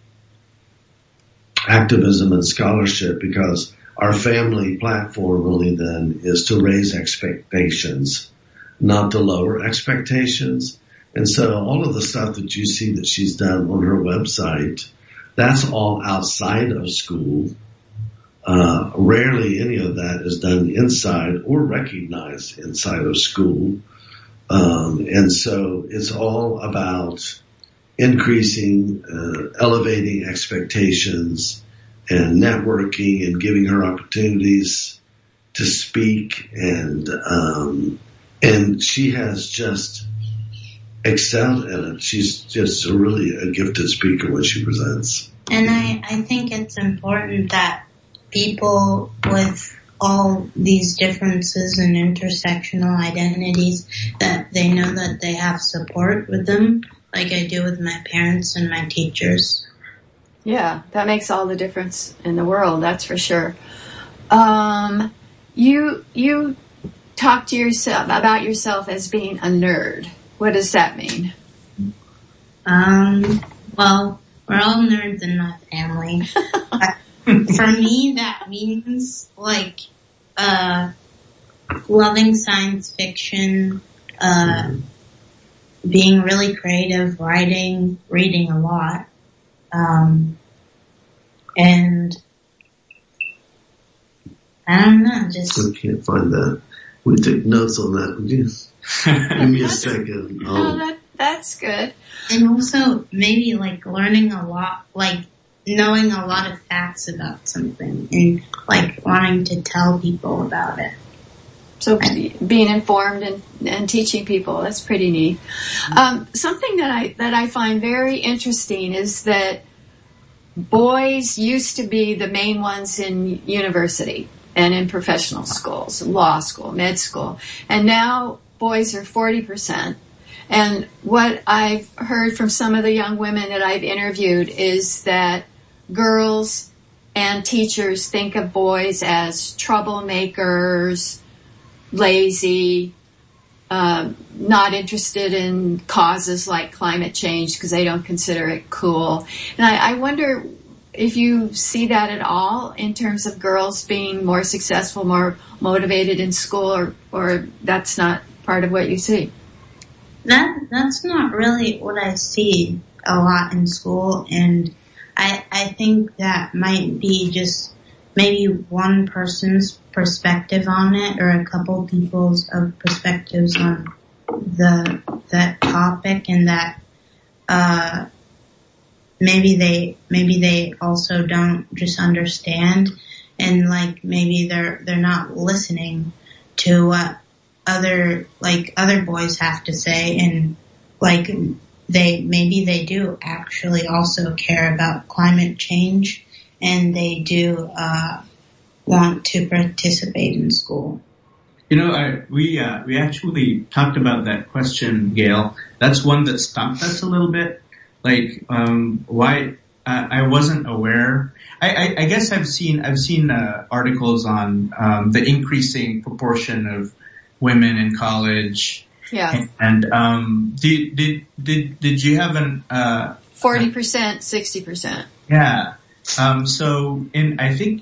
activism and scholarship, because our family platform really then is to raise expectations, not to lower expectations. And so all of the stuff that you see that she's done on her website, that's all outside of school. Uh, rarely any of that is done inside or recognized inside of school. Um, and so it's all about increasing, uh, elevating expectations and networking and giving her opportunities to speak. And, um, and she has just excelled in it. She's just a really a gifted speaker when she presents. And I, I think it's important that people with all these differences and intersectional identities, that they know that they have support with them, like I do with my parents and my teachers. Yeah, that makes all the difference in the world, that's for sure. Um, you you talk to yourself about yourself as being a nerd. What does that mean? Um, well, we're all nerds in my family. For me, that means, like, uh, loving science fiction, uh, being really creative, writing, reading a lot, um, and I don't know, just... I can't find that. We take notes on that, would you? Give me a second. Oh, oh that, that's good. And also maybe like learning a lot, like knowing a lot of facts about something and like wanting to tell people about it. So being informed and, and teaching people, that's pretty neat. Um, something that I that I find very interesting is that boys used to be the main ones in university and in professional schools, law school, med school, and now boys are forty percent. And what I've heard from some of the young women that I've interviewed is that girls and teachers think of boys as troublemakers, lazy, um, not interested in causes like climate change because they don't consider it cool. And I, I wonder if you see that at all in terms of girls being more successful, more motivated in school, or, or that's not part of what you see. That that's not really what I see a lot in school, and I I think that might be just maybe one person's perspective on it, or a couple people's of perspectives on the that topic, and that uh, maybe they maybe they also don't just understand, and like maybe they're they're not listening to what other like other boys have to say, and like they maybe they do actually also care about climate change, and they do uh, want to participate in school. You know, I, we uh, we actually talked about that question, Gail. That's one that stumped us a little bit. Like, um, why uh, I wasn't aware. I, I, I guess I've seen I've seen uh, articles on um, the increasing proportion of women in college. Yeah. And um, did did did did you have an uh, forty percent, sixty percent? Yeah. Um, so in I think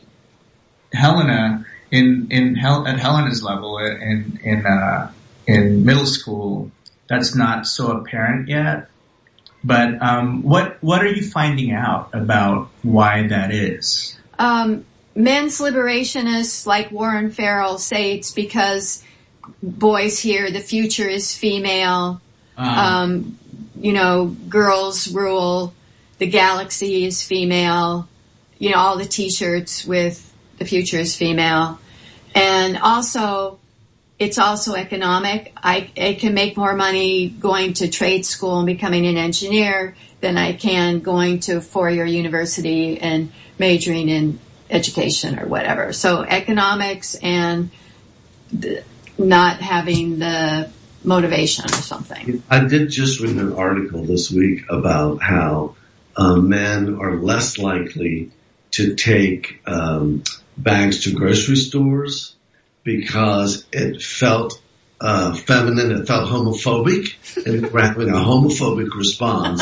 Helena. In in Hel- at Helena's level in in uh, in middle school, that's not so apparent yet. But um, what what are you finding out about why that is? Um, men's liberationists like Warren Farrell say it's because boys hear the future is female. Um, um, you know, girls rule. The galaxy is female. You know, all the T-shirts with the future is female. And also, it's also economic. I, I can make more money going to trade school and becoming an engineer than I can going to a four-year university and majoring in education or whatever. So economics and the, not having the motivation or something. I did just read an article this week about how uh, men are less likely to take um, bags to grocery stores because it felt uh, feminine, it felt homophobic, and we're having a homophobic response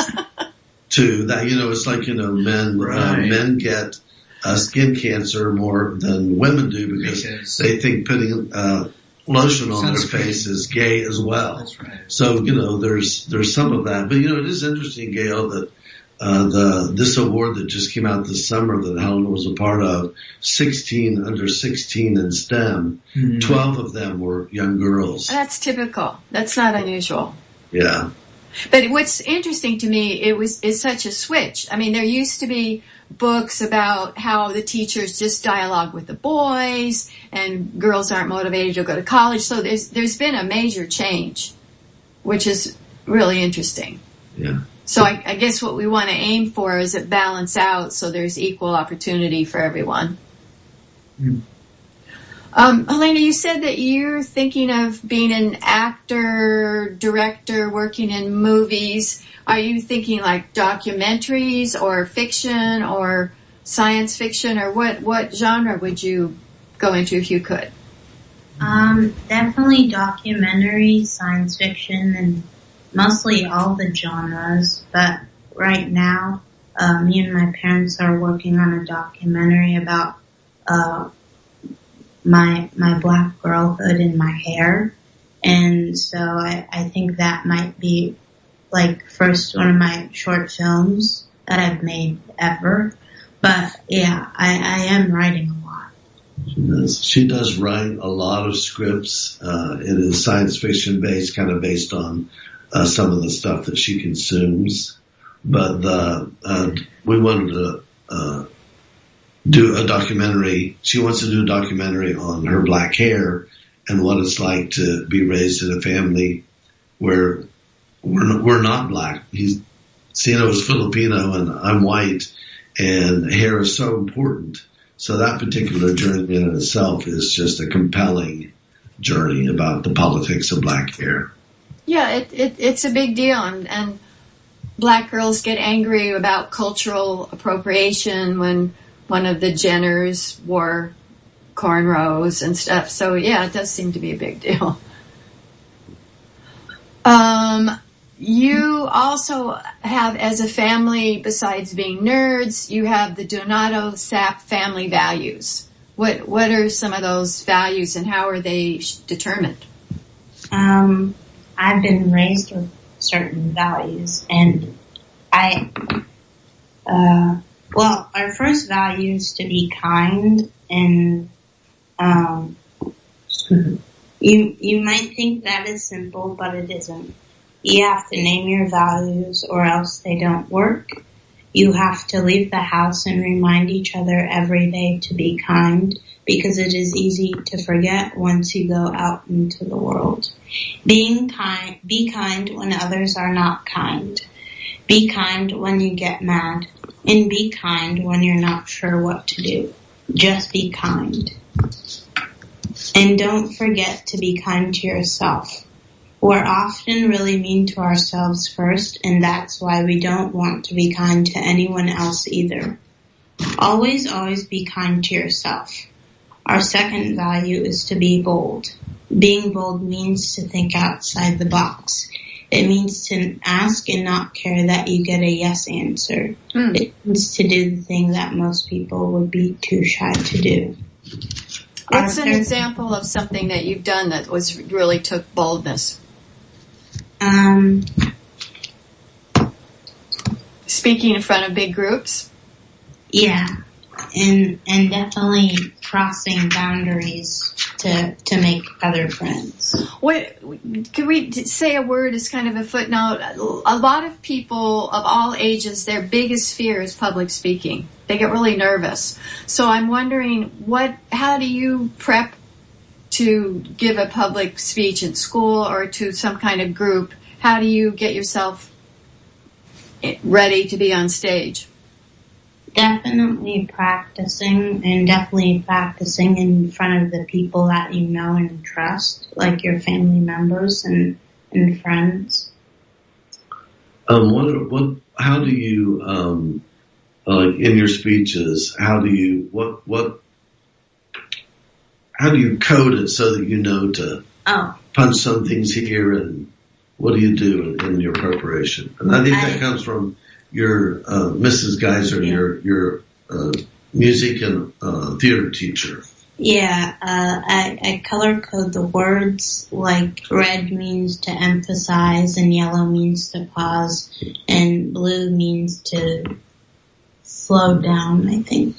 to that. You know, it's like, you know, men right. uh, men get uh, skin cancer more than women do because, because they think putting uh, lotion on their face is gay as well. That's right. So, you know, there's there's some of that. But, you know, it is interesting, Gail, that Uh, the this award that just came out this summer that Helena was a part of, sixteen under sixteen in STEM, mm-hmm. twelve of them were young girls. That's typical. That's not unusual. Yeah. But what's interesting to me, it was is such a switch. I mean, there used to be books about how the teachers just dialogue with the boys and girls aren't motivated to go to college. So there's there's been a major change, which is really interesting. Yeah. So I, I guess what we want to aim for is it balance out so there's equal opportunity for everyone. Mm. Um, Helena, you said that you're thinking of being an actor, director, working in movies. Are you thinking like documentaries or fiction or science fiction, or what, what genre would you go into if you could? Um, definitely documentary, science fiction, and mostly all the genres, but right now, uh, me and my parents are working on a documentary about, uh, my, my black girlhood and my hair. And so I, I think that might be like first one of my short films that I've made ever. But yeah, I, I am writing a lot. She does. She does write a lot of scripts. Uh, it is science fiction based, kind of based on Uh, some of the stuff that she consumes, but the, uh, we wanted to uh, do a documentary. She wants to do a documentary on her black hair and what it's like to be raised in a family where we're not, we're not black. He's Sino is Filipino and I'm white, and hair is so important. So that particular journey in itself is just a compelling journey about the politics of black hair. Yeah, it, it, it's a big deal, and, and black girls get angry about cultural appropriation when one of the Jenners wore cornrows and stuff. So, yeah, it does seem to be a big deal. Um, you also have, as a family, besides being nerds, you have the Donato Sapp family values. What what are some of those values, and how are they determined? Um, I've been raised with certain values, and I, uh, well, our first value is to be kind, and um, you you might think that is simple, but it isn't. You have to name your values, or else they don't work. You have to leave the house and remind each other every day to be kind, because it is easy to forget once you go out into the world. Being kind, be kind when others are not kind. Be kind when you get mad, and be kind when you're not sure what to do. Just be kind. And don't forget to be kind to yourself. We're often really mean to ourselves first, and that's why we don't want to be kind to anyone else either. Always, always be kind to yourself. Our second value is to be bold. Being bold means to think outside the box. It means to ask and not care that you get a yes answer. Mm. It means to do the thing that most people would be too shy to do. What's an example of something that you've done that was really took boldness? Um, Speaking in front of big groups? Yeah, and and definitely crossing boundaries to to make other friends. What could we say a word as kind of a footnote? A lot of people of all ages, their biggest fear is public speaking. They get really nervous. So I'm wondering, what? How do you prep to give a public speech in school or to some kind of group? How do you get yourself ready to be on stage? Definitely practicing, and definitely practicing in front of the people that you know and trust, like your family members and, and friends. Um, what, what, how do you, um, like in your speeches, how do you, what, what, how do you code it so that you know to oh. punch some things here, and what do you do in, in your preparation? And I think that I, comes from your uh, Missus Geiser, yeah. your your uh, music and uh, theater teacher. Yeah, uh, I, I color code the words. Like red means to emphasize, and yellow means to pause, and blue means to slow down, I think.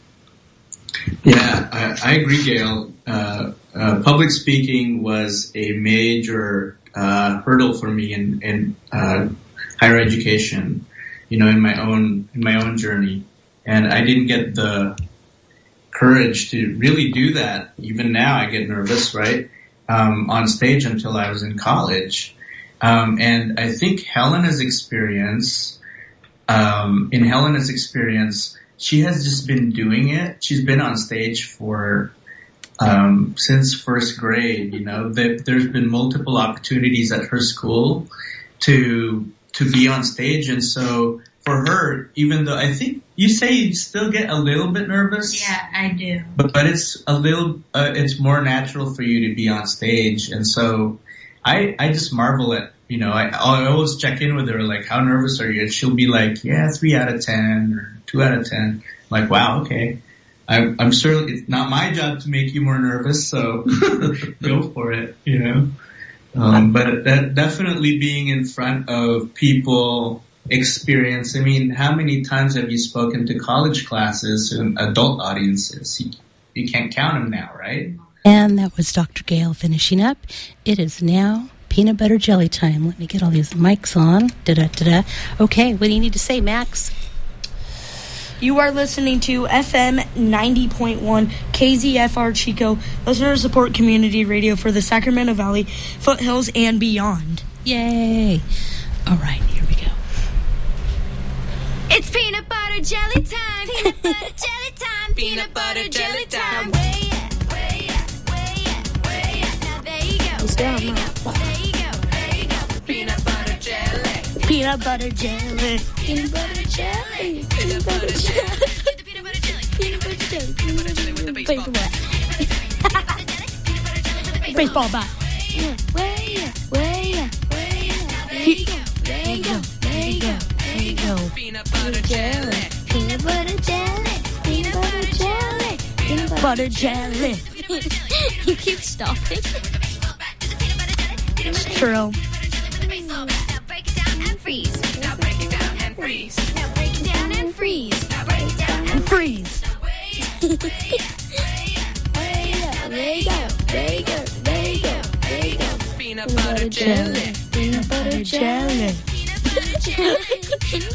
Yeah, I, I agree, Gail. Uh, uh, public speaking was a major uh, hurdle for me in, in uh, higher education. You know, in my own in my own journey, and I didn't get the courage to really do that. Even now, I get nervous, right, um, on stage until I was in college. Um, and I think Helena's experience, um, in Helena's experience, she has just been doing it. She's been on stage for um, since first grade. You know, that there's been multiple opportunities at her school to. to be on stage. And so for her, even though I think you say you still get a little bit nervous. Yeah, I do. But, but it's a little, uh, it's more natural for you to be on stage. And so I, I just marvel at, you know, I, I always check in with her, like, how nervous are you? And she'll be like, yeah, three out of ten or two out of ten. I'm like, wow, okay. I'm, I'm sure it's not my job to make you more nervous. So go for it, you know? Um, but that definitely being in front of people experience. I mean, how many times have you spoken to college classes and adult audiences? You, you can't count them now, right? And that was Doctor Gail finishing up. It is now peanut butter jelly time. Let me get all these mics on. Da-da-da-da. Okay, what do you need to say, Max? You are listening to F M ninety point one K Z F R Chico, listener support community radio for the Sacramento Valley, foothills, and beyond. Yay. All right, here we go. It's peanut butter jelly time. Peanut butter jelly time. Peanut butter jelly time. Way up, way up, way up, way up. Now there you go. There you go. There you go. There you go. Peanut butter jelly. Peanut butter jelly. Peanut butter jelly. Peanut butter jelly. Peanut butter jelly. Peanut butter jelly. Peanut butter jelly with the baseball bat. Baseball bat. Way up, way up, way up. There you go. There you go. There you go. There you go. Peanut butter jelly. Peanut butter jelly. Peanut butter jelly. Peanut butter jelly. You keep stopping. It's true. Now break it down and freeze. Now break it down and freeze. Now break it down and freeze. Now break it down and Freeze. There you go, there you go, there you go, there you go. Peanut butter jelly. Peanut butter jelly. Peanut butter jelly.